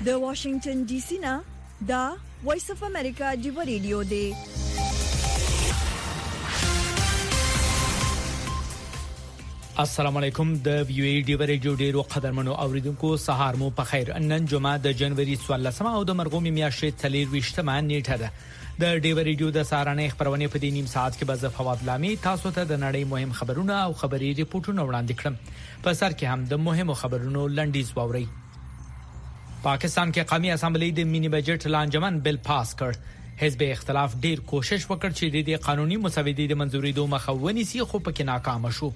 د واشنگټن ډي سي نه دا وایس اف امریکا دی ریډیو دی. السلام علیکم. د وی ای ډی ریډیو ډیرو قدرمنو اوریدونکو سهار مو په خیر. نن جمعه د جنوري 14 او د مرغومي میاشتې 23 نیټه ده. د ډیو ریډیو د سهارنې خبرونه په دې نیم ساعت کې به فواد لامي تاسو ته د نړۍ مهم خبرونه او خبري ریپورتونه وړاندې کړم. په سر کې هم د مهمو خبرونو لنډیز واوري. پاکستان کې قومي اسمبلی د مینی بجټ لانجمن بل پاس کړ. حزب اختلاف ډیر کوشش وکړ چې د قانوني مسودې د منځوري دوه مخاوني سي خو پکې ناکام شو.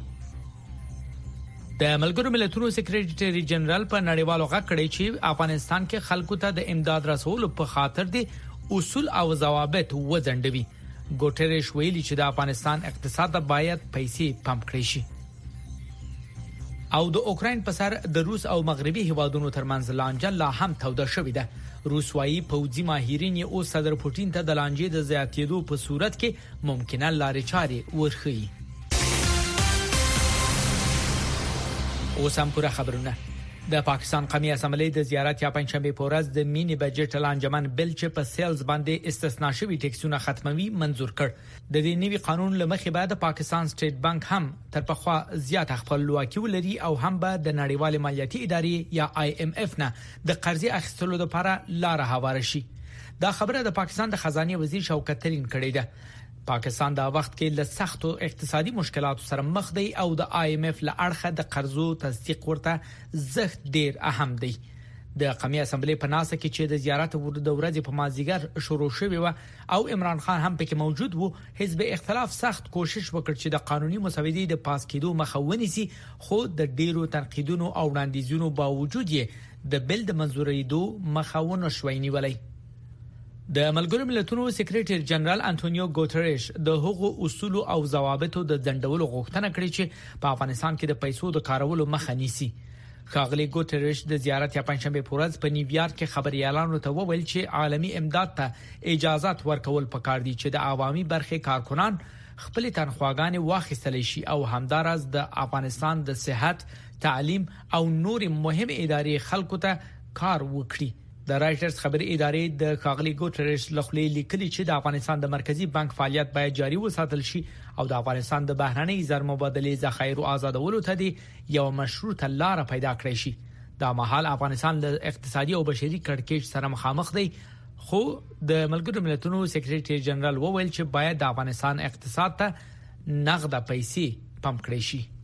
د ملګرو ملتونو سیکریټری جنرال په نړیوالو غږ کړی چې افغانستان کې خلکو ته د امداد رسول په خاطر دي اصول او ضوابط وځنډوي. ګوټریش ویلي چې د افغانستان اقتصاد باید پیسې پمپ کړي شي. او د اوکرين په سر د روس او مغربي هیوادونو ترمنځ لانجه لا هم توده شوې ده. روس وايي پوځي ماهرین او صدر پوتین ته د لانجې د زیاتېدو په صورت کې ممکنه لارې چارې ورخي. اوس هم پوره خبرونه. د پاکستان قومي اسمبلی د زیارت یا پنځشنبه په ورځ د مینی بجټ لانجمن بل چې په سیلز باندې استثنا شوی ټیکسونه ختموي منزور کړ. د دې نوي قانون لمخې بعد پاکستان سټیټ بانک هم تر پخوا زیات خپلواکي ولري او هم به د نړیوال مالیاتي ادارې یا IMF نه د قرضې اخیستلو لپاره لار هواره شي. دا خبره د پاکستان د خزانه وزیر شوکت ترين کړې ده. پاکستان دا وخت کې له سختو اقتصادي مشکلاتو سره مخ دی او د IMF له اړخه د قرضو تصدیق ورته زخت ډیر اهم دی. د قومي اسمبلی په ناسه کې چې د زیارت د ورځې په مازیګر شروع شوی و او عمران خان هم پکې موجود وو، حزب اختلاف سخت کوشش وکړ چې د قانوني مسودې د پاس کېدو مخاوني سي، خو د ډیرو تنقیدونو او وړاندیزونو باوجود یې د بل د منځوري دوه مخاونه شوینی ولای. د ملګرو ملتونو سیکریټری جنرال انټونیو ګوټریش د هغو اصول او ضوابطو د ځندولو غوښتنه کړې چې په افغانستان کې د پیسو د کارولو مخه نیسي. ښاغلی ګوټریش د زیارت یا پنځشنبه په ورځ په نیویارک کې خبريالانو ته وویل چې عالمي امداد ته اجازه ورکول پکار دي چې د عوامي برخې کارکنان خپل تنخواګانې واخیستل شي او همدارس د افغانستان د صحت، تعلیم او نور مهم ادارې خلکو ته کار وکړي. د رایټرز خبري ادارې د ښاغلي ګوټریش لخوا لیکلي چې د افغانستان د مرکزی بانک فعالیت باید جاري وساتل شي او د افغانستان د بهرنۍ زر مبادلې ذخایر آزادولو ته دی یو مشروطه لار پیدا کړی شي. دا مهال افغانستان د اقتصادي او بشري کړکېچ سره مخامخ دی، خو د ملګرو ملتونو سیکریټری جنرال وویل چې باید د افغانستان اقتصاد ته نغده پیسې پمپ کړي شي.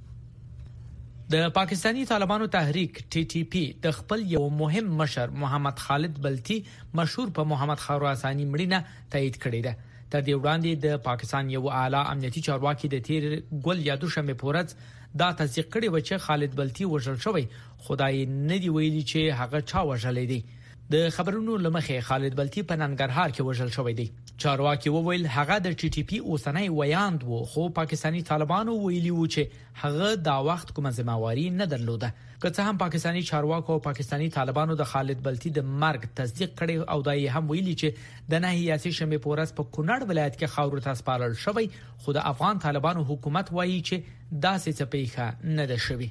د پاکستانی طالبانو تحریک TTP د خپل یو مهم مشر محمد خالد بلتی مشهور په محمد خراسانی مړینه تایید کړی ده. تر دې وړاندې د پاکستان یو اعلی امنیتي چارواکي د تیر ګل یا دوشنبه پورز دا تصدیق کړی و چې خالد بلتی وژل شوی، خدای نه دی ویلي چې هغه چا وژلې دی. د خبرونو لمخې خالد بلتی په ننګرهار کې وژل شوی دی. چارواکي وویل هغه د TTP اوسنۍ ویاند وو، خو پاکستانی طالبانو ویلي وو چې هغه دا وخت کومه ذمہواری نه درلوده. که څه هم پاکستانی چارواکو او پاکستانی طالبانو د خالد بلتی د مرګ تصدیق کړي او دای هم ویلي چې د نهیاسي شنبه پورس په کونړ ولایت کې خاور ته سپارل شوی، خو د افغان طالبانو حکومت وایي چې داسې څه پیښه نه ده شوی.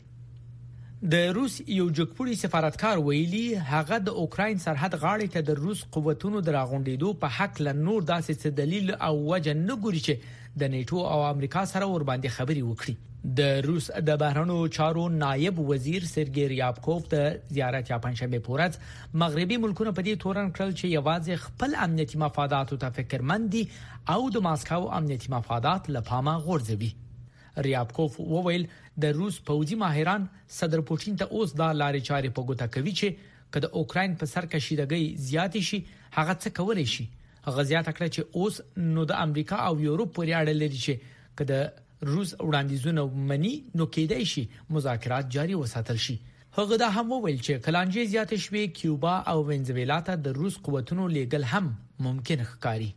د روس یو جګپوړي سفارتکار ویلي هغه د اوکراین سرحد غاړې ته د روس قوتونو دراغونډېدو په حق له نور داسې څه دلیل او وجه نه ګوري چې د نیټو او امریکا سره ور باندې خبري وکړي. د روس د بهرنیو چارو نائب وزیر سرګی ریابکوف د زیارت یا پنځشنبه په ورځ مغربي ملکونو په دې تورن کړل چې یوازې خپل امنیتي مفاداتو ته فکرمند دي او د ماسکو امنیتي مفادات لپاره غورځوي. ریابکوف وویل د روس پوځي ماهران صدر پوتین ته اوس دا لارې چارې په ګوته کوي چې کله اوکراین په سر کشیدګۍ زیات شي هغه څه کولای شي. هغه زیاته کړه چې اوس نو د امریکا او یورپ پورې اړه لري چې کله روس وړاندیزونه مني نو کېدای شي مذاکرات جاري وساتل شي. هغه دا هم وویل چې کلانجې زیات شوي کیوبا او وینزویلا ته د روس قوتونو لیږل هم ممکن ښکاري.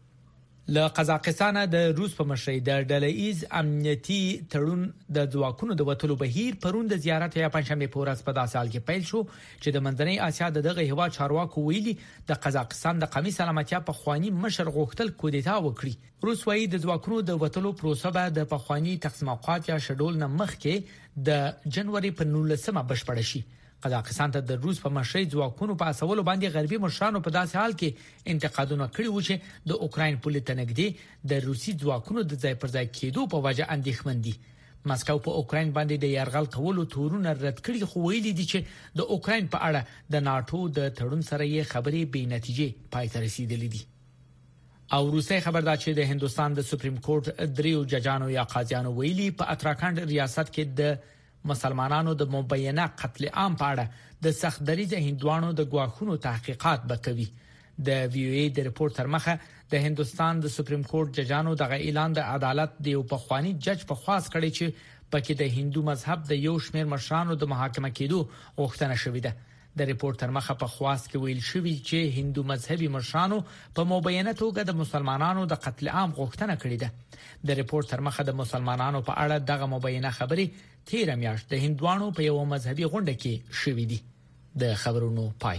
له قزاقستان د روس په مشرۍ د ډله‌ایز امنیتي تړون د ځواکونو د وټلو بهیر پرون د زیارت یا پنځشنبه په ورځ په داسې حال کې پیل شو چې د منځنۍ اسیا دغه هیواد چارواکو ویلي د قزاقستان د قومي سلامتیا په خواني مشر غوښتل کودتا وکړي. روس وايي د ځواکونو د وټلو پروسه به د پخوانی تقسیم اوقات یا شډول نه مخکې د جنوري په 19مه بشپړ شي. قزاقستان ته د روس په مشرۍ ځواکونو په اسولو باندې غربي مشرانو په داسې حال کې انتقادونه کړي وو چې د اوکراین پولې ته نږدې د روسي ځواکونو د ځای پر ځای کېدو په وجه اندېښمن دي. ماسکو په اوکراین باندې د یرغل کولو تورونه رد کړي خو ویلي دي چې د اوکراین په اړه د ناتو د تړون سره یې خبرې بې نتیجې پای ته رسیدلې دي. او روسي خبردار چې د هندستان د سپریم کورټ دریو ججانو یا قاضیانو ویلي په اتراکند ریاست کې د مسلمانانو د مبینه قتل عام په اړه د سخت دریځه هندوانو د ګواښونو تحقیقات وکوي. د وی او ای د ریپورت تر مخه د هندستان د سپریم کورټ ججانو د اعلان د عدالت د یو پخوانی جج په خواست کړي چې پکې د هندو مذهب د یو شمېر مشرانو د محاکمه کېدو غوښتنه شوې ده. د ریپورت تر مخه په خواست کې ویل شوی چې هندو مذهبي مشرانو په مبینه توګه د مسلمانانو د قتل عام غوښتنه کړې ده. د ریپورت تر مخه د مسلمانانو په اړه دغه مبینه خبرې 13 میاشت د هندوانو په یو مذهبي غونډه کې شوې دي. د خبرونو پای.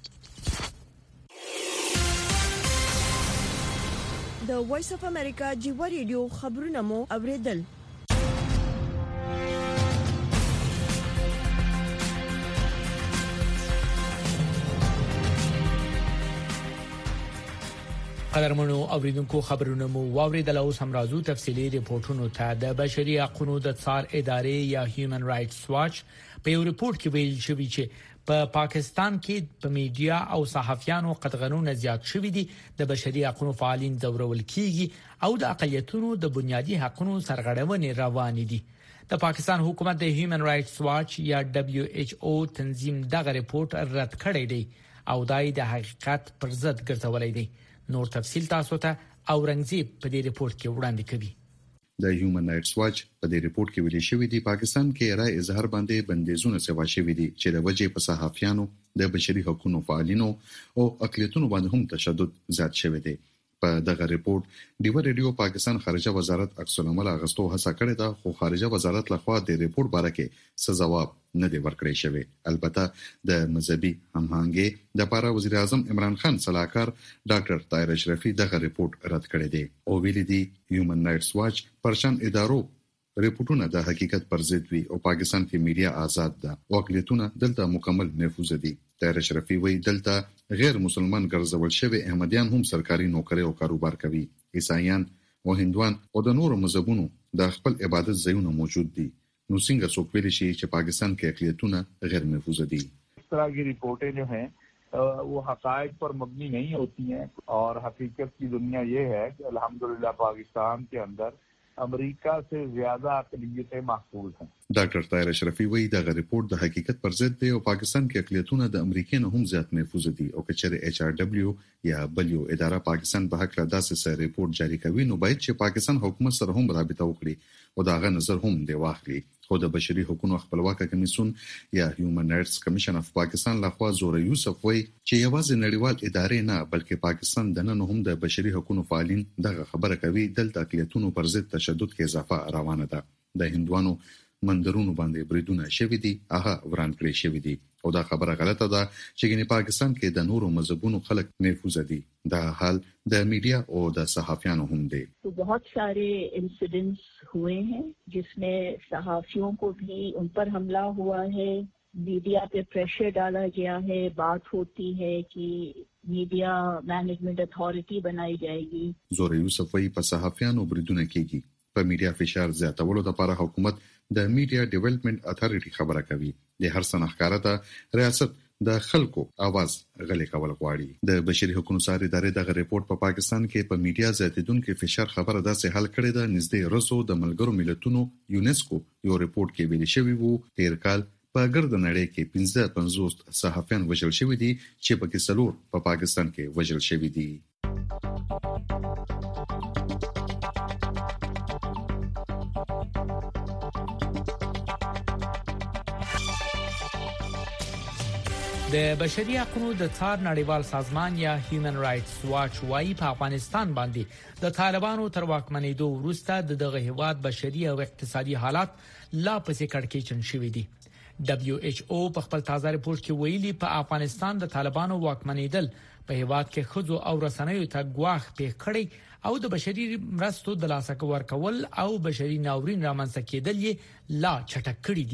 د وایس اف امریکا جیو ریډیو خبرونه مو اوریدل. قدرمنو اوریدونکو خبرونه مو واوریدل او سم راځو تفصیلی ریپورتونو ته. د بشري حقوقو د څار ادارې یا هیومن رائټس واچ په یو ریپورت کې ویل شوی چې په پاکستان کې په میډیا او صحافیانو قطغنونه زیات شوي دي، د بشري حقوقو فعالین ځورول کیږي او د اقلیتونو د بنیادي حقوقو سرغړونې روانې دي. د پاکستان حکومت د هیومن رائټس واچ یا WHO تنظیم دغه ریپورت رد کړی دی او دای د حقیقت پر ضد ګرځولای دی. نور تفصیل تاسو ته اورنګزیب په دې ریپورت کې وړاندې کوي. د هیومن رائټس واچ په دې ریپورت کې ویلي شوی دی پاکستان کې رائے اظهار باندې بندیزونه سوا شوی دي چې د وجې په صحافیانو، د بشري حقوقو فعالینو او اقلیتونو باندې هم تشدد زیات شوی دی. په دغه ریپورت ډیو ریډیو پاکستان خارجه وزارت عکس العمل اغستو هڅه کړې ده، خو خارجه وزارت لخوا د ریپورت باره کې څه جواب نه دی ورکړی شوی. البته د مذهبي هماهنګي د لپاره وزیر اعظم عمران خان صلاحکار ډاکټر طاهر اشرفي دغه ریپورت رد کړی دی او ویلي دی هیومن رائټس واچ پرشان ادارو ریپورتونه د حقیقت پر ضد وي او پاکستان کې میډیا آزاد ده او اقلیتونه دلته مکمل محفوظ دي. طاهر اشرفي وایي دلته غیر مسلمان ګرځول شوی احمدیان هم سرکاري نوکری او کاروبار کوي. عیسایان او هندوان او د نورو مذهبونو د خپل عبادت ځایونه موجود دي. نو څنګه څوک ویلی شي چې پاکستان کې اقلیتونه غیر محفوظ دي؟ اس طرح کی رپورٹیں جو ہیں وہ حقائق پر مبنی نہیں ہوتی ہیں اور حقیقت کی دنیا یہ ہے کہ الحمدللہ پاکستان کے اندر امریکہ سے زیادہ اقلیتیں محفوظ ہیں. ډاکټر طاهر اشرفي وایي دا ریپورت د حقیقت پر ضد دی او پاکستان کې اقلیتونه د امریکا نه هم زیات محفوظ دي او کچره HRW یا بل یو اداره پاکستان په حق لا داسې ریپورت جاری کوي نو باید چې پاکستان حکومت سره هم رابطه وکړي او داغه نظر هم دی واخلي. خو د بشري حقوقو خپلواکه کمیسیون یا هیومن رائټس کمیشن اف پاکستان لخوا زوره یوسف وایي چې یوازې نړیوال ادارې نه بلکې پاکستان د نن هم د بشري حقوقو فعالین دغه خبره کوي دلته اقلیتونو پر ضد تشدد کې اضافه روانه ده. د هندوانو مندرونو باندې بریدونه شوي دي، هغه وران کړی شوی دي او دا خبره غلطه ده چې ګنې پاکستان کې د نورو مذهبونو خلک محفوظ دي. دا حال د میډیا او د صحافیانو هم دی. تو بہت سارے انسیڈنٹس ہوئے ہیں جس میں صحافیوں کو بھی ان پر حملہ ہوا ہے، میڈیا پہ پریشر ڈالا گیا ہے، بات ہوتی ہے کہ میڈیا مینجمنٹ اتھارٹی بنائی جائے گی. زوره یوسف وایي په صحافیانو بریدونه کیږي. په میډیا فشار زیاتولو لپاره حکومت د میډیا ډیولپمنٹ اتھارټي خبره کوي. د هر څه ښکارا ده ریاست د خلکو आवाज غلي کول غواړي. د بشري حقوقو څار ادارې دغه ریپورت په پاکستان کې په میډیا زیاتیدونکو فشار خبره داسې حل کړې ده. نږدې رسو د ملګرو ملتونو یونسکو یو ریپورت کې ویل شوی وو تیر کال په ګرد نړۍ کې 55 صحافیان وژل شوی دي چې پکې څلور په پاکستان کې وژل شوی دي. د بشري حقوقو د څار نړیوال سازمان یا هیومن رائټس واچ وايي په افغانستان باندې د طالبانو تر واکمنېدو وروسته دغه هیواد بشري او اقتصادي حالات لا پسې کړکېچن شوي دي. WHO په خپل تازه ریپورت کې ویلي په افغانستان د طالبانو واکمنېدل په هیواد کې خځو او رسنیو ته ګواښ پیښ کړي او د بشري مرستو د لاسه ورکول او بشري ناورین رامنځته کېدل یې لا چټک کړي دي.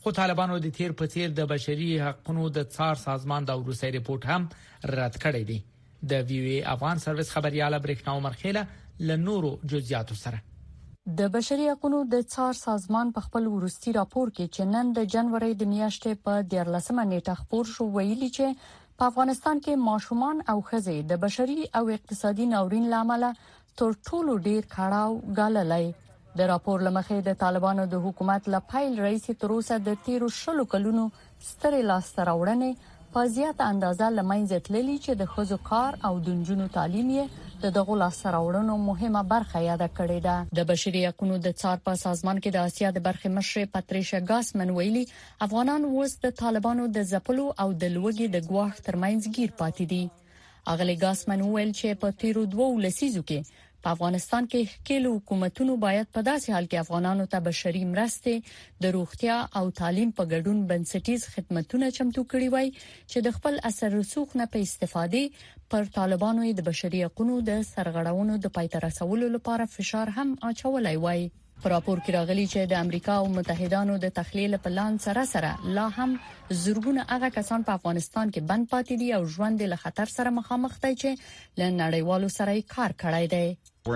خو طالبانو د تیر په تیر د بشري حقوقو د څار سازمان د وروستي ریپورت هم رد کړی دی. د وی وی افغان سرویس خبرياله برېښنا عمر خیله لنورو جزئیات سره. د بشري حقوقو د څار سازمان په خپل وروستي راپور کې چې نن د جنوري د میاشتې په 14مه نیټه خبر شو ویلي چې په افغانستان کې ماشومان او ښځې د بشري او اقتصادي ناورین لامل تر ټولو ډیر کړهو غاللای. د راپور لمخې د طالبانو د حکومت لپاره رئیس تر اوسه د 13 کلونو سترې لاسته راوړنې په زیاته اندازه لمنځه تللي چې د ښځو کار او د نجونو تعلیم یې د دغه لاسته راوړنو مهمه برخه یاد کړې ده. د بشري حقوقو د څار په سازمان کې د آسیا د برخې مشر پاتریشا ګاسمن ویلي افغانان اوس د طالبانو د ځپلو او د لوګي د ګواښ ترمنځ گیر پاتې دي. اغلی ګاسمن ویل چې په تیرو 2 لسیزو کې په افغانستان کې ښکېلو حکومتونو باید په داسې حال کې افغانانو ته بشري مرستې د روغتیا او تعلیم په ګډون بنسټیز خدماتونه چمتو کړي وای چې د خپل اثر رسوخ نه په استفادې پر طالبانو د بشري حقوقو د سرغړونو د پای ته رسولو لپاره فشار هم اچولای وای. په راپور کې راغلي چې د امریکا او متحدانو د تخلیل پلان سره لا هم زورګونه هغه کسان په افغانستان کې بند پاتې دي او ژوند له خطر سره مخامخ دي چې له نړیوالو سره کار کړی دی.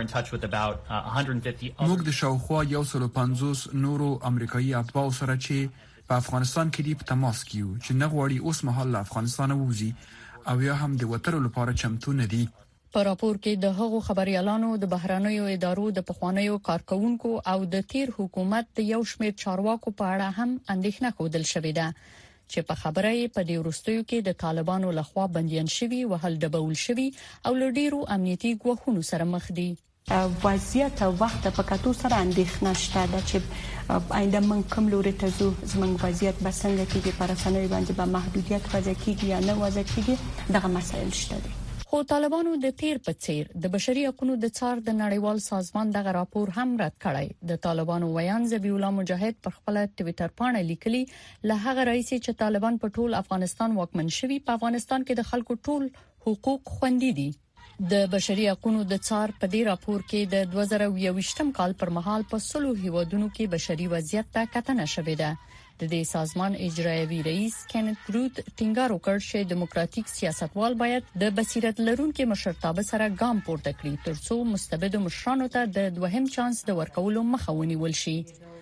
موږ د شاوخوا 150 نورو امریکایي اتباع سره چې په افغانستان کې دی په تماس کې یو چې نه غواړي اوس مهال افغانستان ووزي او یا هم د وترو لپاره چمتو نه دي. په راپور کې د هغو خبريالانو د بهرانيو ادارو د پخوانیو کارکونکو او د تیر حکومت د یو شمېر چارواکو په اړه هم اندېښنه ښودل شوې ده چې په خبره یې په دې وروستیو کې د طالبانو لخوا بنديان شوي وهل ډبول شوي او لډیرو امنیتي ګواښونو سره مخ دي. وضعیت او وخت په کتو سره اندېښنه شته چې آینده من کوم لوري ته ځو زموږ وضعیت به څنګه کېږي پر اسانۍ باندې به محدودیت وضع کېږي یا نه وضع کېږي دغه مسایل شته دي. خو طالبانو د تیر په څیر د بشري حقوقو د څار د نړیوال سازمان دغه راپور هم رد کړی. د طالبانو ویان ذبیح الله مجاهد پر خپل ټوئیټر باندې لیکلي له هغه رئیس چې طالبان په ټول افغانستان واکمن شوي په افغانستان کې د خلکو ټول حقوق خوندي دي. د بشري حقوقو د څار په دې راپور کې د 2022م کال پر مهال په 100 هیوادونو کې بشري وضعیت ته کتنه شوې ده. د دې سازمان اجرایوي رئیس کینت روت ټینګار وکړ چې دیموکراتیک سیاستوال باید د بصیرت لرونکو مشرتابه سره ګام پورته کړي ترڅو مستبد مشرانو ته د دوهم چانس د ورکولو مخه ونیول شي.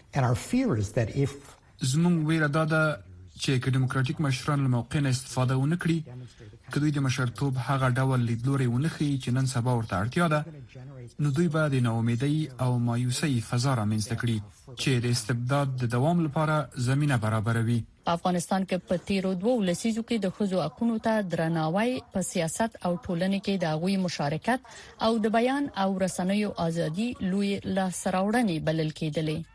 زموږ ویره ده چې دیموکراتیک مشران له موقع نه استفاده ونکړي کله د مشرتوب هغه ډول لیدلوري ونخي چې نن سبا ورته اړتیا ده نو دوی به د ناامیدۍ او مایوسۍ فضا رامنځته کړي چې د استبداد د دوام لپاره زمينه برابروي. افغانستان کې په تیرو 2 لسیزو کې د ښځو حقوقو ته درناوی په سیاست او ټولنې کې د غوي مشارکت او د بیان او رسنیو ازادي لوی لاسته راوړنې بلل کېدلې.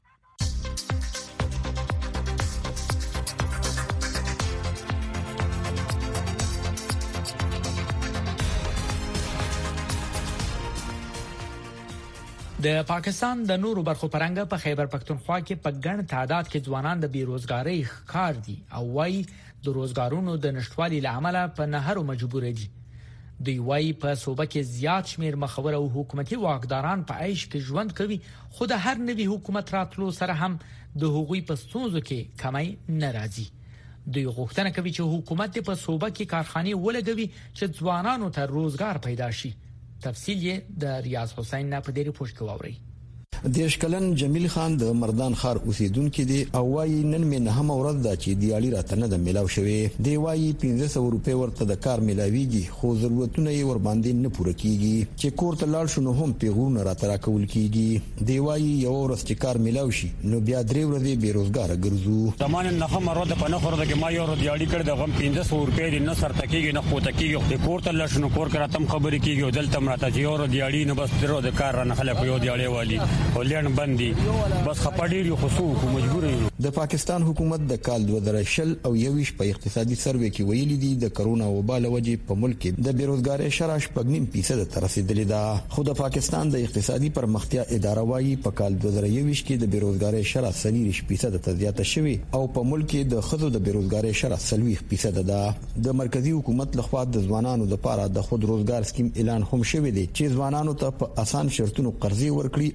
د پاکستان د نورو برخو پرنګ په خیبر پختونخوا کې په ګڼ تعداد کې ځوانان د بیروزګاری ښکار دي او وايي د روزګارونو د نشټوالي لامل په نهرو مجبور دي. دوی وايي په صوبه کې زیات شمیر مخور او حکومتي واکداران په عيش کې ژوند کوي خو د هر نوي حکومت راتلو سره هم د حقوقي پستونزو کې کمی ناراضي. دوی غوښتنه کوي چې حکومت په صوبه کې کارخانه ولګوي چې ځوانانو ته روزګار پیدا شي. تفصیل یې د ریاض حسین نه په دې ریپورت کې واوري. دیشکلن جمیل خان د مردان خار اوسیدونکو دی او وايي نن مې نه هم ورځ دا چې دیالي راته نه د ملاو شوی دی. وايي 1500 روپے ورته د کار ملاويږي خو ضرورتونه یې ور باندې نه پوره کیږي چې کور ته لاړ شنو هم پیغورونه راته راکول کیږي. دی وايي یو ورځ چې کار ملاو شي نو بیا درې ورځې بیروزګار ګرځو. زمانه نه هم ورته په نه خورده کې ما یو ورځ دیالي کړ د غم 1500 روپے دی نه سر تکیږي نه پوته کیږي د کور ته لاړ شنو کور کراتم خبرې کیږي دلته مراته چې یو ورځ دیالي نه بس درو د کار نه خلک یو دیالي والی ولین بندي بس خپړيري خصوص مجبور دي. د پاکستان حکومت د کال 2020 او 21 په اقتصادي سروې کې ویلي دي د کرونا وبا له وجې په ملک کې د بیروزګاری شرح 0.5% ته رسیدلې ده. خو د پاکستان د اقتصادي پرمختیا اداره وايي په کال 2021 کې د بیروزګاری شرح 0.5% ته زیاته شوې او په ملک کې د خځو د بیروزګاری شرح 0.5% ده. د مرکزی حکومت لخوا د ځوانانو لپاره د خود روزګار سکیم اعلان هم شوی دی چې ځوانانو ته په اسان شرطونو قرضې ورکړي او هغوی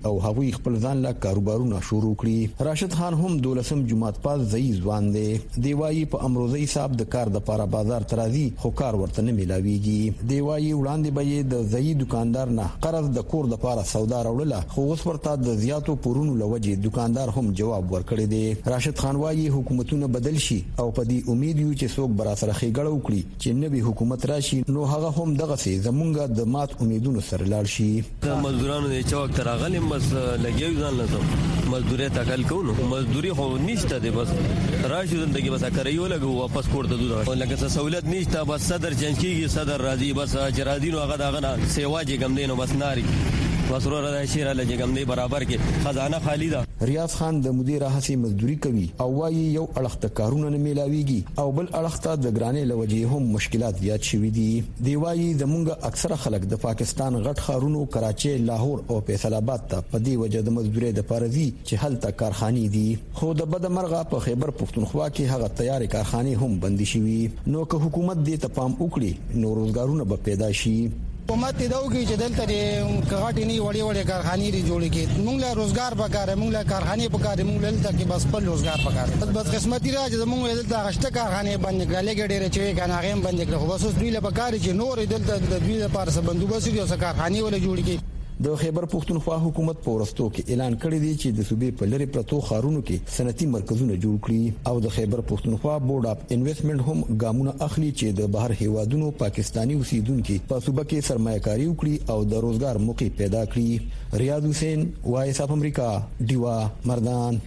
دوی خپل ځان لا کاروبارونه شروع کړي. راشد خان هم 12 جمعات پاس ځای ځوان دی. دیوایي په امروزي حساب د کار د پاره بازار ترازی خو کار ورته نه ملاويږي. دیوایي وړاندې به د ځای دکاندار نه قرض د کور د پاره سودا راوړله خو اوس ورته د زیاتو پورونو لوجه دکاندار هم جواب ورکړی دی. راشد خان وايي حکومتونه بدل شي او په دې امید یو چې څوک برا سره خېګړه وکړي چې نوې حکومت راشي نو هغه هم دغه سي زمونږه د مات امیدونو سره لاړ شي. مزدورانو د چوک تراغلم بس لګیو ځان لته مزدوري تکل کوو مزدوري خو نشته دی بس راشي زندگی بس کړیو لګو واپس کوړه دوه لکه سہولت نشته بس صدر چینج کیږي صدر راضي بس جرادینو هغه دغه سیوا جې ګم دینو بس ناری بس ورته د شیره لګم دی برابر کې خزانه خالی ده. ریاض خان د مدیر هڅې مزدوري کوي او وايي یو اړخته کارونه نه ملاويږي او بل اړخته د ګرانې لوجې هم مشکلات زیات شوي دي. دی وايي زمونږ اکثره خلک د پاکستان غټ ښارونو کراچي لاهور او فیصل آباد ته په دې وجه د مزدوري د پارزي چې هلته کارخانې دي خو د بدمرغه په خیبر پختونخوا کې هغه تیار کارخانې هم بند شوي نو که حکومت دې ته پام وکړي نو روزګارونه به پیدا شي. حکومت دا وکړي چې دلته د کغاټي نه وړي وړي کارخانې لري جوړې کې موږ له روزګار پکاره موږ له کارخانې پکاره موږ دلته کې بس په روزګار پکاره بس قسمتي راځي موږ دلته غشته کارخانې باندې کړلې ګډې چې کنه هغه باندې کړو بس اوس دوی له پکاره چې نور دلته د دوی لپاره څه بندوبست دي او څه کارخانې ولې جوړې کې. د خیبر پختونخوا حکومت په ورستو کې اعلان کړی دی چې د صوبې په لری پرتو خارونو کې صنعتي مرکزونه جوړ کړي او د خیبر پختونخوا بورډ اف انویسټمنټ هم ګامونه اخلي چې د بهر هیوادونو پاکستانی اوسیدونکو په صوبه کې سرمایه‌کاري وکړي او د روزګار موقع پیدا کړي. ریاض حسین وایس اف امریکا دیوا مردان.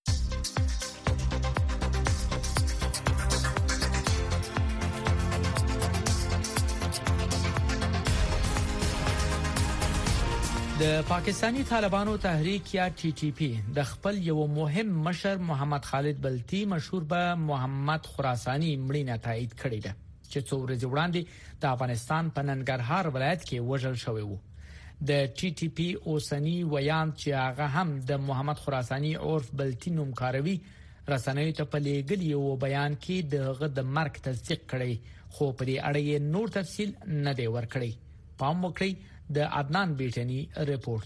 د پاکستانی طالبانو تحریک یا ټي ټي پی د خپل یو مهم مشر محمد خالد بلتی مشهور به محمد خراسانی مړینه تایید کړې ده چې څو ورځې وړاندې د افغانستان په ننګرهار ولایت کې وژل شوی وو. د ټي ټي پی اوسنی ویان چې هغه هم د محمد خراسانی عرف بلتی نوم کاروي رسنیو ته په لېږلي یو بیان کې دغه د مرګ تصدیق کړی خو په دې اړه نور تفصیل نه دی ورکړی. پام وکړئ د عدنان بیٹنی رپورت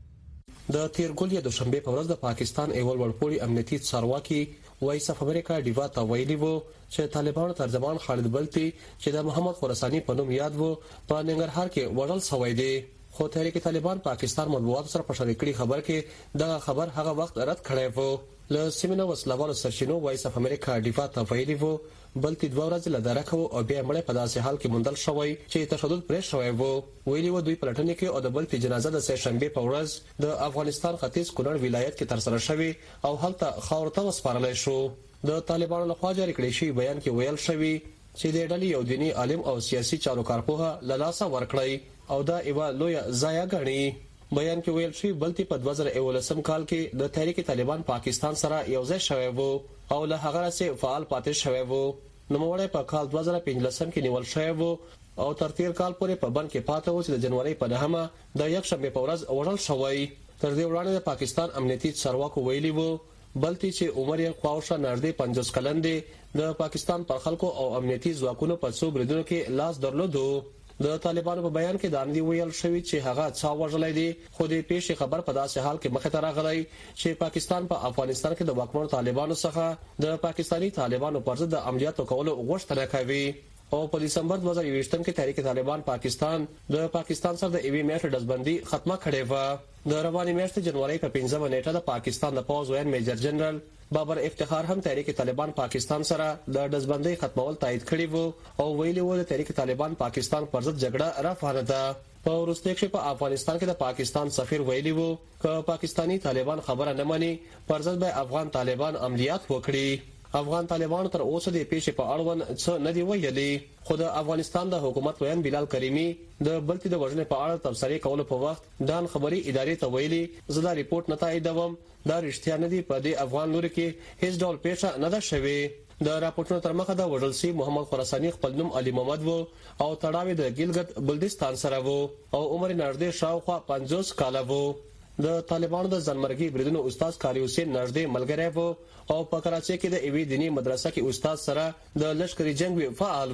ته د تیرګل د شنبه په ورځ د پاکستان اول ورپوري امنیتي څارواکي وایس اف امریکا ډیوا ته ویلي وو چې طالبانو ترجمان خالد بلتی چې د محمد خراسانی په نوم یاد وو په ننګرهار کې وژل شوی دی خو تحریک طالبان پاکستان مطبوعات سره په شریکړي خبر کې دا خبر هغه وخت رد کړی وو. له سیمینو وسلوالو سرچینو وایس اف امریکا ډیوا ته ویلي وو بلتی 2 ورځې له درکو او بیا مړ په داسې حال کې مندل شوی چې تشدد پرې شوی وو. ویلي وو دوی پلټنې کې او د بلتی جنازه د سه شنبه په ورځ د افغانستان ختیځ کونړ ولایت کې تر سره شوی او هلته خاورته وسپارل شو. د طالبانو لخوا جاری کړی شوی بیان کې ویل شوی چې د ډلې یو دینی عالم او سیاسي چارو کارپوه لاسه ورکړی او دا ایوا لوی ضایع غني. بیان کې ویل شوی بلتی په 2011 کال کې د تحریک طالبان پاکستان سره یوځای شوی وو او له هغه سره فعال پاتې شوی وو. نوموړی په کال 2015 کې نیول شوی وو او تر تیر کال پورې په بند کې پاتې و چې د جنوري په 9 د یک شنبه په ورځ وژل شوی. تر دې وړاندې د پاکستان امنیتي څارواکو ویلي وو بلتی چې عمر یې خواوشه نږدې 50 کلن دی د پاکستان پر خلکو او امنیتي ځواکونو په څو بریدونو کې لاس درلودو. د طالبانو په بیان کې د اندي ویل شوی چې هغه څا وژلای دي خو د پیښې خبر په داسې حال کې مخه ته راغلی چې پاکستان په افغانستان کې د واکمن طالبانو څخه د پاکستانی طالبانو پر ضد د عملیاتو کولو غوښتنه کوي او په دسمبر 2020 کې تحریک طالبان پاکستان د پاکستان سره د ایوی میاشتې دزبندي ختمه کړې و. د رواني میاشتې جنوري په 15 نیټه د پاکستان د پوز وین میجر جنرال بابر افتخار هم تحریک طالبان پاکستان سره د دزبندي ختمول تایید کړی وو او ویلي وو د تحریک طالبان پاکستان پر ضد جګړه رافعه ده. په وروستي کې په افغانستان کې د پاکستان سفیر ویلي وو چې پاکستانی طالبان خبره نه مانی پر ضد به افغان طالبان عملیات وکړي. افغان طالبان تر اوسه د پیښې په اړه څه نه دی ویلي خو د افغانستان د حکومت ویان بلال کریمی د بلتی د وژنې په اړه تبصره کول په وخت دان خبري ادارې ته ویلي زدا ریپورت نه تاییدوم دا رښتیا نه دی په دې افغان لوري کې هیڅ ډول پیښه نه ده شوې. د راپورټونو تر مخه د وژل شوی محمد خراسانی خپل نوم علي محمد وو او تړاو د ګیلګت بلدستان سره وو او عمر نږدې شاوخوا 50 کاله وو. د طالبانو د ځنمرګي بریدونو استاد قاری حسین نږدې ملګری وو او په کراچۍ کې د ایوی دینی مدرسه کې استاد سره د لشکري جنگ فعال وو.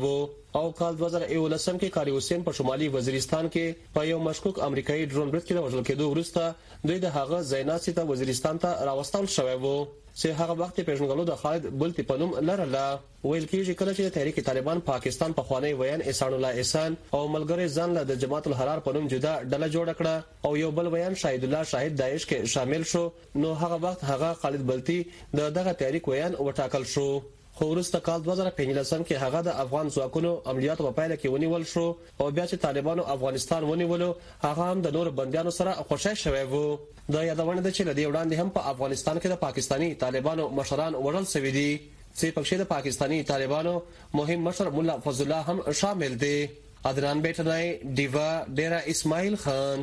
او کال 2019 کې قاری حسین په شمالي وزیرستان کې په یو مشکوک امریکایي ډرون برید کې وژل کېدو وروسته دوی د هغه زیناسي ته وزیرستان ته راوستل شوی وو چې هغه وخت پیژنګلو د خالد بلتی په نوم لرله. ویل کېږي کله چې تحریک طالبان پاکستان په خوانی ویان احسان الله احسان او ملګری ځان له د جماعت الحرار په نوم جدا ډله جوړ کړه او یو بل ویان شاهد الله شاهد داعش کې شامل شو، نو هغه وخت هغه خالد بلتی دغه تحریک ویان وټاکل شو. خو وروسته کال 2015 کې هغه د افغان ځواکونو عملیاتو په پایله کې ونیول شو او بیا چې طالبانو افغانستان ونیولو هغه هم د نور بنديانو سره خوشی شوی وو. دا یادونه ده چې لدی وړاندې هم په افغانستان کې د پاکستانی طالبانو مشران وړل شوی دي چې پکې د پاکستانی طالبانو مهم مشر مولا فضل الله هم شامل دي. عدنان بیٹنای دیوا ډیرا اسماعیل خان.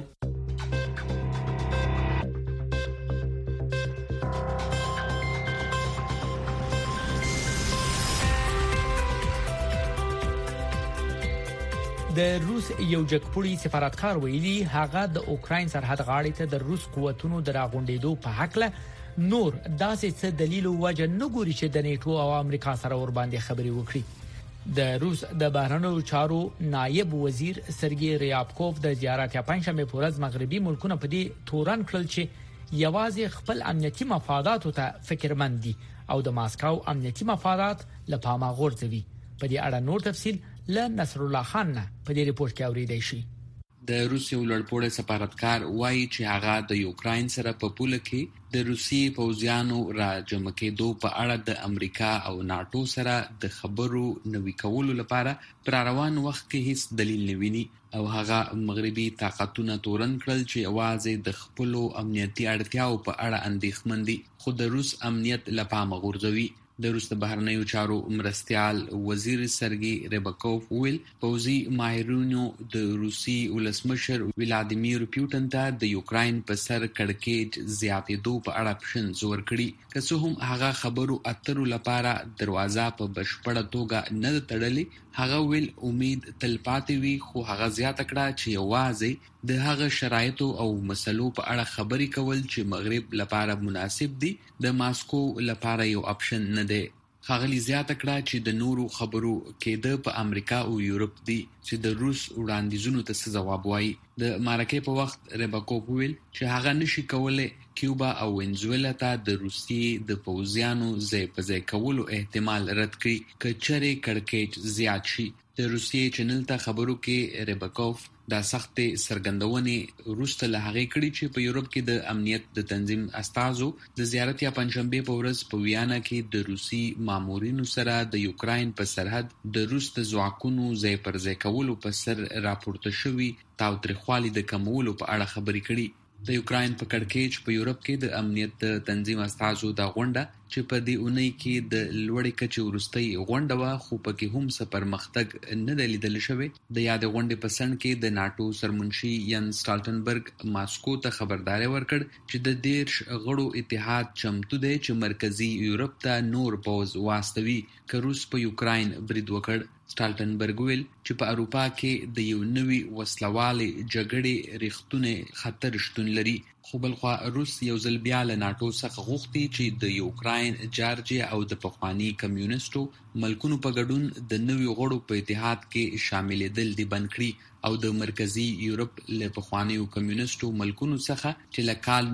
د روس یو جګپوړي سفارتکار ویلي هغه د اوکراین سرحد غاړې ته د روس قوتونو دراغونډېدو په حق له نور داسې څه دلیل وجه نه ګوري چې د نیټو او امریکا سره ور باندې خبري وکړي. د روس د بهرنیو چارو نائب وزیر سرګي ریابکوف د زیارت یا پنځمه پورز مغربي ملکونو په دې تورن کړل چې یوازې خپل امنیتي مفادات ته فکرمند دي او د ماسکو امنیتي مفادات لپاره غورځوي. په دې اړه نور تفصيل ل نصر الله خان په دې ریپورت کې اوریدای شي. د روسیې لوړپوړی سفارتکار وایي چې هغه د یوکراین سره په پوله کې د روسي پوځیانو را جمع کېدو په اړه د امریکا او ناتو سره د خبرو نوي کولو لپاره پر روان وخت کې هیڅ دلیل نه ویني او هغه مغربي طاقتونه تورن کړل چې اوازې د خپل امنیتي اړتیاو په اړه اندېښمن دي خو د روس امنیت لپاره غورځوي. د روس د بهرنیو چارو مرستيال وزیر سرګي ریبکوف ویل پوزي ماهرونو د روسي ولسمشر ولادیمیر پوتین ته د یوکراین په سر کړکېچ زیاتېدو په اړه پښن زور کړی که څه هم هغه خبرو اترو لپاره دروازه په بشپړه توګه نه تړلې. هغه ویل امید تل پاتې وي خو هغه زیاته کړه چې یوازې د هغه شرایطو او مسلو په اړه خبري کول چې مغرب لپاره مناسب دي د ماسکو لپاره یو اپشن نه دی. خاغلی زیاته کړه چې د نورو خبرو کېده په امریکا او یورپ دي چې د روس وړاندیزونو ته ځواب وایي. د مارکې په وخت ریبکوف ویل چې هغه نشي کولای کیوبا او وینزویلا ته د روسیې د پوځیانو ځای په ځای کولو احتمال رد کړي که چېرې کړکېچ زیات شي. د روسیې چینل ته خبرو کې ریبکوف دا سخت سرګندونې روسته له هغه کړي چې په یورپ کې د امنیت د تنظیم استازو د زیارت یا پنځمبه په ورځ په ویانا کې د روسي مامورینو سره د یوکراین په سرحد د روس د ځواکونو ځای پر ځای کولو په سر راپورته شوی تاوتریخوالي د کمولو په اړه خبرې کړي. د یوکراین په کړکېچ په یورپ کې د امنیت د تنظیم استازو د غونډه چې په دې اونۍ کې د لوړې کچې وروستۍ غونډه وه خو پکې هم څه پرمختګ نه دی لیدل شوی. د یادې غونډې په څنډ کې د ناتو سرمنشي ین سټالټنبرګ ماسکو ته خبرداري ورکړ چې د 10 غړو اتحاد چمتو دی چې مرکزی یورپ ته نور پوځ واستوي که روس په یوکراین برید وکړ. سټالټنبرګ ویل چې په اروپا کې د یو نوي وسلوالې جګړې ریښتونه خطر شتون لري خو بلخوا روس یو ځل بیا له ناتو څخه غوښتي چې د یوکراین، جارجیا او د پخوانی کمیونستو ملکونو په ګډون د نوي غړو په اتحاد کې شاملېدل دي بند کړي او د مرکزی یورپ له پخوانیو کمیونستو ملکونو څخه چې له کال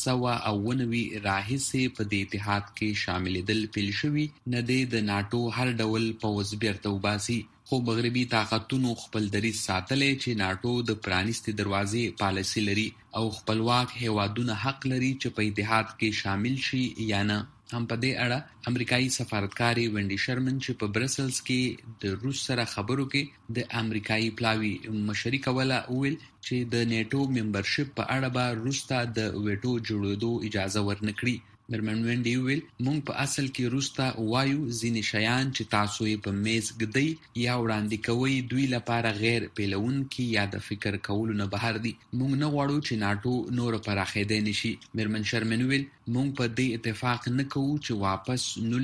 1990 راهیسې په دې اتحاد کې شاملېدل پیل شوي نه دی د ناتو هر ډول پوځ بیرته وباسي. خو مغربي طاقتونو خپل دریځ ساتلی چې ناتو د پرانیستي دروازې پالیسي لري او خپلواک هیوادونه حق لري چې په اتحاد کې شامل شي یا نه. هم په دې اړه امریکایي سفارتکاري وینډي شرمن چې په برسلز کې د روس سره خبرو کې د امریکایي پلاوي مشري کوله ویل چې د نیټو ممبرشپ په اړه به روس ته د ویټو جوړېدو اجازه ورنکړي. مرمن وینډي ویل مونږ په اصل کې روس ته وایو ځینې شیان چې تاسو یې په میز ږدئ یا وړاندې کوئ دوی لپاره غیر پیلونکي یا د فکر کولو نه بهر دي. مونږ نه غواړو چې ناتو نور پراخېدی نشي. مرمن شرمن ویل مونږ په دې اتفاق نه کوو چې واپس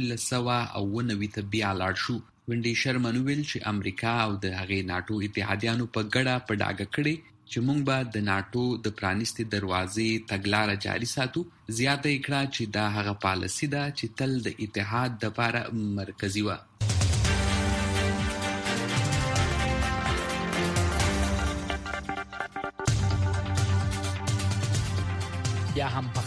1990 ته بیا لاړ شو. وینډي شرمن ویل چې امریکا او د هغې ناتو اتحادیانو په ګډه په ډاګه کړي چې مونږ به د ناتو د پرانیستي دروازې تګلاره جاري ساتو. زیاته یې کړه چې دا هغه پالیسي ده چې تل د اتحاد لپاره مرکزي وه.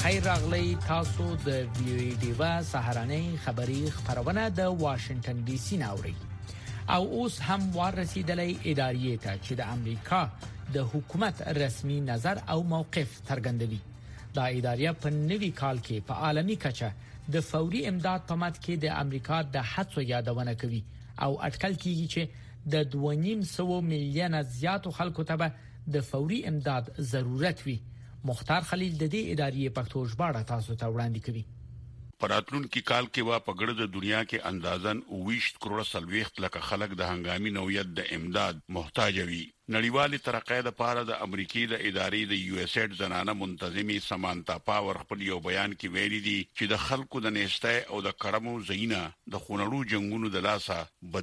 خیر راغلی تاسو د وی ډیوا سهارنۍ خبری خبرونه د واشنگټن ډي سي ناوړي او اوس هم ورسیدلې ادارې ته چې د امریکا د حکومت رسمي نظر او موقف څرګندوي. دا ادارې په نوي کال کې په عالمي کچه د فوري امداد په مټ کې د امریکا د هڅو یادونه کوي او اټکل کیږي چې د 2.5 میلیون زیاتو خلکو ته د فوري امداد ضرورت وي. مختار خلیل د دې ادارې پښتو ژباړه تاسو ته وړاندې کوي. پراتلون کی کال کې وا په ګړه د دنیا کې اندازن 20 کروڑ سلويخت لکه خلک د هنګامي نوعیت د امداد محتاج وي. نړیوالې ترقې د پاره د امریکای د ادارې د یو اس ایډ زنانه منتظمي سمانتا پاور خپل یو بیان کې ویلي دي چې د خلکو د نېستۍ او د کړمو زینا د خونړو جنگونو د لاسه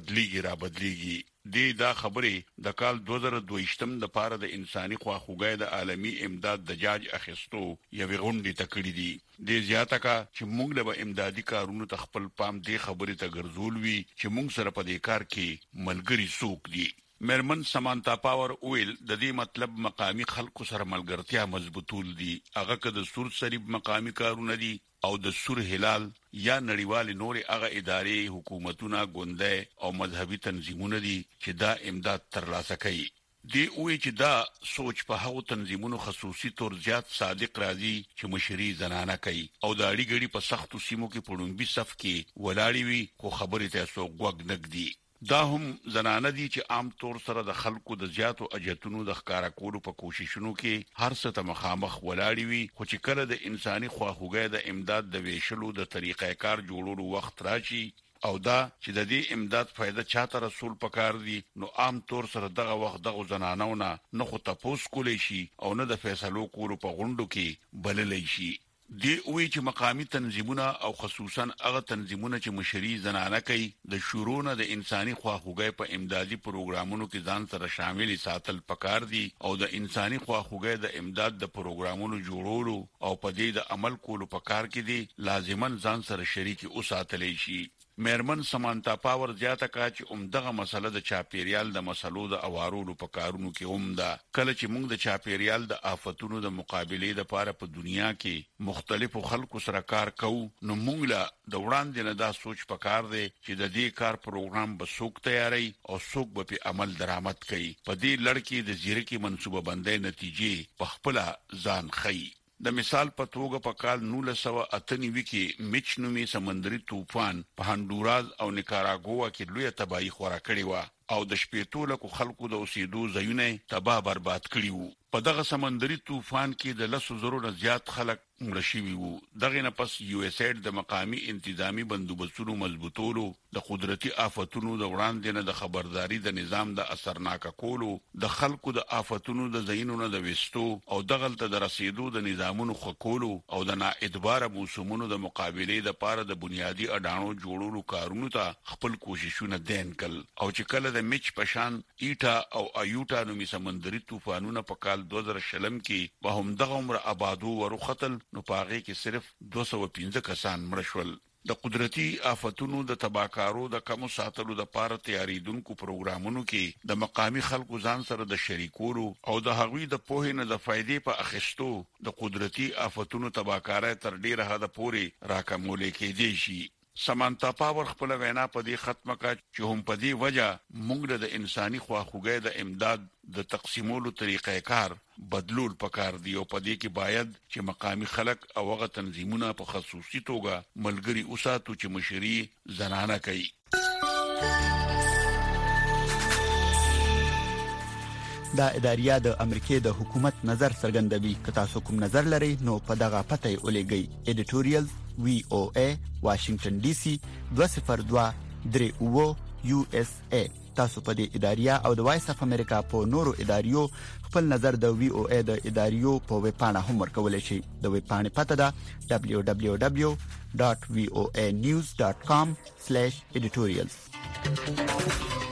بدليږي. دا خبره د کال 2022 د پاره د انساني خواخوږۍ د عالمي امداد د جاج اخیستو یوې غونډې تکړې دي. د زیاته کا چې موږ له امدادي کارونو تخپل پام دی خبره ته ګرځول وی چې موږ سره په دې کار کې ملګری سوق دي. مرمن سمانتا پاور اویل د دې مطلب مقامی خلکو سره ملګرتیا مضبوطول دي. هغه که د سور سریب مقامی کارونه دي او د سور هلال یا نړیوال نور هغه ادارې حکومتونه ګوندې او مذهبي تنظیمونه دي چې دا امداد ترلاسه کوي. دی وی چې دا سوچ په هغو تنظیمونو خصوصي تور زیات صادق راځي چې مشري زنانه کوي او د اړي ګړي په سختو سیمو کې پړونبي صف کې ولاړی وي خو خبرې ته سو غوګ نګدي. دا هم زنانه دي چې عام طور سره د خلکو د زیاتو اجتونو د ښکارا کولو په کوششونو کې هر څه ته مخامخ ولاړی وي خو چې کله د انساني خواخوږۍ د امداد د ویشلو د طریقې کار جوړولو وخت راشي او دا چې د دې امداد فائدہ چاته رسول پکار دي نو عام طور سره دغه وخت دغه زنانونه نه خو تاسو کولې شي او نه د فیصلو کولو په غونډو کې بللې شي. دی وی چې مقامی تنظیمونه او خصوصا هغه تنظیمونه چې مشري زنانه کوي د شورونه د انساني خواخوږۍ په امدادي پروګرامونو کې ځان سره شامل ساتل پکار دي او د انساني خواخوږۍ د امداد د پروګرامونو جوړولو او په دې د عمل کولو پکار کې دي لازمن ځان سره شریک اوساتلې شي. مرمن سمانتا پاور زیاته کا چې عمدغه مسله د چاپیریال د مسلو د اوارولو په کارونو کې عمده کله چې موږ د چاپیریال د آفتونو د مقابله لپاره په دنیا کې مختلفو خلکو سره کار کوو نو موږ له د وړاندې نه دا سوچ پکار دی چې د دې کار پروګرام به څوک تیاری او څوک به په عمل درآمد کوي. په دې لړ کې د زیرکی منصوبه بندۍ نتیجې په خپل ځان خي. د مثال په توګه په کال 1998 کې میچ نومي سمندري طوفان په هندوراز او نیکاراګوا کې لوی تباہي خورا کړی و او د شپېتو لکو خلکو د اوسېدو ځایونه تباہ برباد کړي وو. په دغه سمندري طوفان کې د 100,000 نه زیات خلک مړ شوي وو. دغه نه پس یو اس ایډ د مقامی انتظامی بندوبستونو مضبوطولو د قدرتي آفتونو د وړاندې نه د خبرداري د نظام د اثرناک کولو د خلکو د آفتونو د زینونو د وستو او دغلت د رسیدو د نظامونو خکولو او د ناعتبار موسمونو د مقابله د پاره د بنیادی اډانو جوړولو کارونو ته خپل کوششونه دین کړل او چې کله د میچ پشان ایټا او ایوټا نومي سمندري طوفانونه په کال 2000 کې په همدغه عمر آبادو ورختل نو پاغه کې صرف 215 کسان مړ شول. د قدرتي آفتونو د تباکارو د کم ساتلو د پاره تیاریدونکو پروګرامونو کې د مقامی خلکو ځان سره د شریکولو او د هغوی د پوهې نه د فائدې په اخیستو د قدرتي آفتونو تباکارۍ تر ډیره حد پورې راکمول کېدی شي. سمانتا پاور خپل وینا په دې ختمه کا چې هم په دې وجہ موږ د انساني خواخوږۍ د امداد د تقسیمولو طریقې کار بدلول پکار دی او په دې کې باید چې مقامی خلک او هغه تنظیمونه په خصوصي توګه ملګری اوساتو چې مشري زنانه کوي. دا اداریا د امریکای د حکومت نظر څرګندوي. که تاسو کوم نظر لرئ نو په دغه پته یې ولېږئ. ایډیټوریال VOA واشنگټن ډي سي 202 USA. تاسو په دې اداریا او د وایس اف امریکا په نورو اداریو خپل نظر د VOA د اداریو په ویب پاڼه هم ورکولای شئ. د ویب پاڼې پته ده www.voanews.com/editorials.